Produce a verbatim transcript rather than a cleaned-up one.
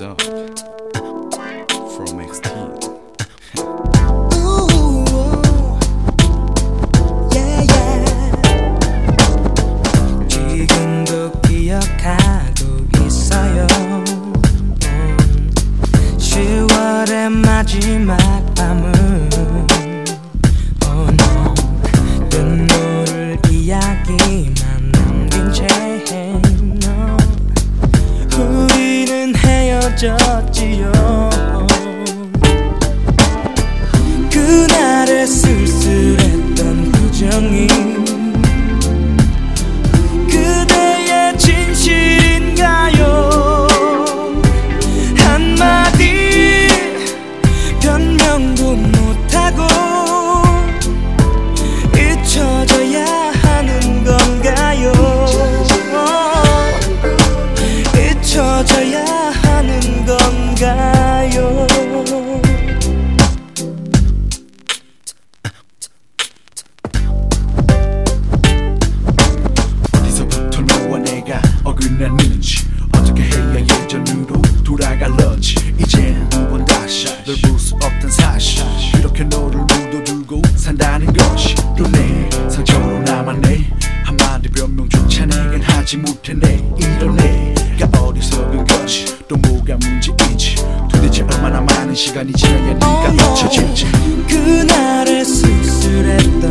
up from 엑스티. 지금도 기억하고 있어요. 시월의 마지막 밤은 oh no, 눈물 이야기만 남긴 채 no. 우리는 헤어졌지요. 그날의 쓸쓸했던 표정이 그대의 진실인가요? 한마디 변명도 못하고 잊혀져야 하는 건가요? 잊혀져야 하는 건가요? 어디서부터 너와 내가 어긋났는지, 어떻게 해야 예전으로 돌아갈런지, 이젠 두 번 다시 널 볼 수 없던 사실, 이렇게 너를 묻어두고 산다는 것이 또 내 상처로 남았네. 한마디 변명조차 내겐 하지 못했네. 이런 내가 어리석은 것이 또 뭐가 문제인지, 도대체 얼마나 많은 시간이 지나야 네가 잊혀질지. 그날의 쓸쓸했던